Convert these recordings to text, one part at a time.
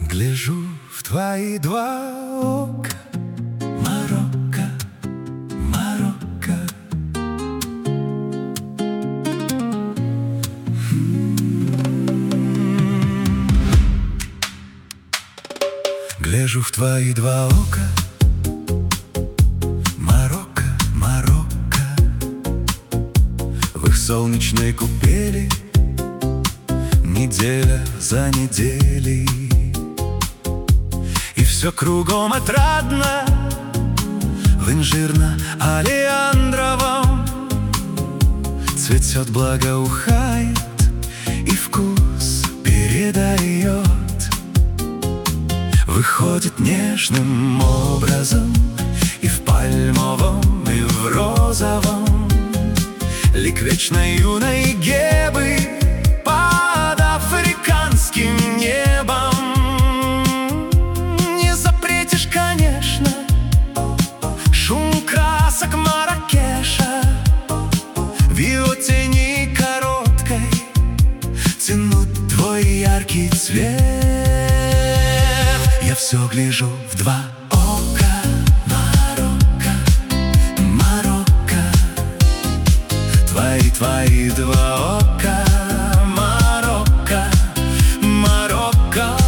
Гляжу в твои два ока, Марокко, Марокко. Гляжу в твои два ока, Марокко, Марокко. В их солнечной купели неделя за неделей, и все кругом отрадно в инжирно-олеандровом. Цветет, благоухает и вкус передает. Выходит нежным образом и в пальмовом, и в розовом. Лик вечной юной Гебы под африканским небом. Не запретишь, конечно, шум красок Марракеша. В его тени короткой тянут твой яркий цвет. Я все гляжу в два ока, Марокко, Марокко. Твои два ока, Марокко, Марокко.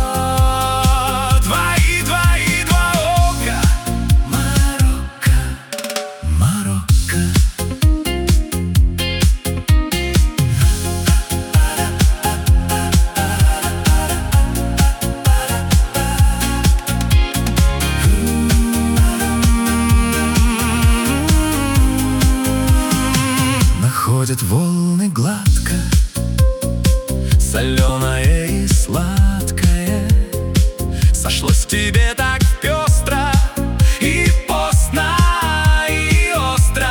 Твои два ока, Марокко, Марокко. Ходят волны гладко, соленое и сладкое. Сошлось в тебе так пестро, и постно, и остро.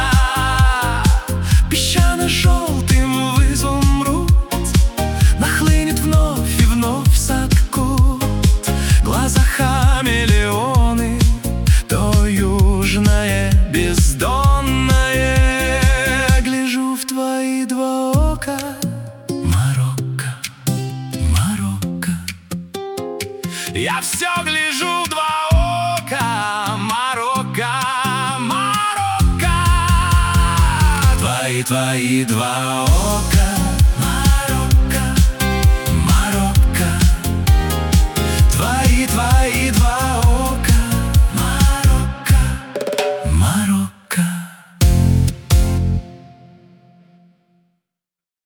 Песчано-желтым в изумруд нахлынет вновь и вновь соткут. Глаза хамелеоны, то южное бездонное. Твои два ока, Марокко, Марокко. Я все гляжу в два ока, Марокко, Марокко. Твои два ока.